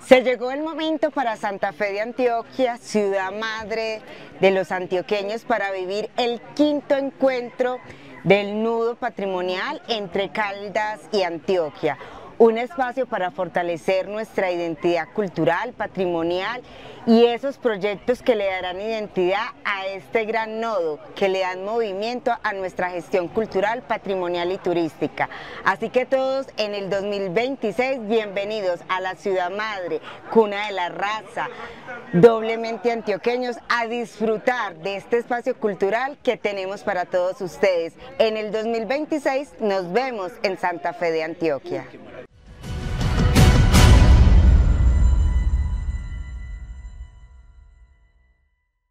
Se llegó el momento para Santa Fe de Antioquia, ciudad madre de los antioqueños, para vivir el quinto encuentro del nudo patrimonial entre Caldas y Antioquia. Un espacio para fortalecer nuestra identidad cultural, patrimonial y esos proyectos que le darán identidad a este gran nodo, que le dan movimiento a nuestra gestión cultural, patrimonial y turística. Así que todos en el 2026, bienvenidos a la ciudad madre, cuna de la raza, doblemente antioqueños, a disfrutar de este espacio cultural que tenemos para todos ustedes. En el 2026 nos vemos en Santa Fe de Antioquia.